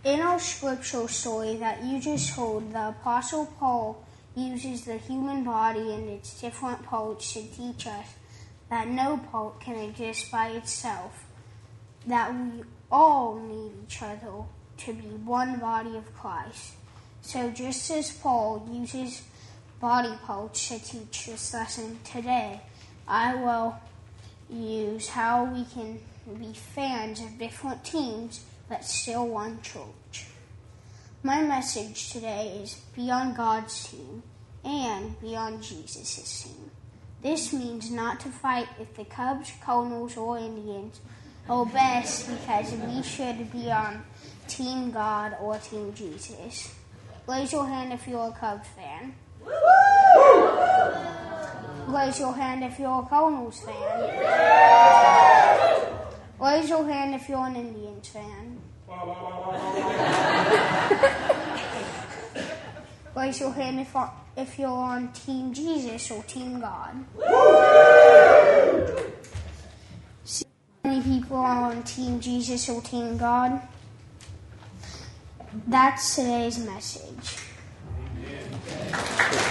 In our scriptural story that you just told, the Apostle Paul uses the human body and its different parts to teach us that no part can exist by itself, that we all need each other to be one body of Christ. So just as Paul uses body parts to teach this lesson today, I will use how we can be fans of different teams but still one church. My message today is be on God's team and be on Jesus' team. This means not to fight if the Cubs, Cardinals, or Indians are best, because we should be on Team God or Team Jesus. Raise your hand if you're a Cubs fan. Raise your hand if you're a Cardinals fan. Raise your hand if you're an Indians fan. Raise your hand if you're on Team Jesus or Team God. See how many people are on Team Jesus or Team God? That's today's message. Amen.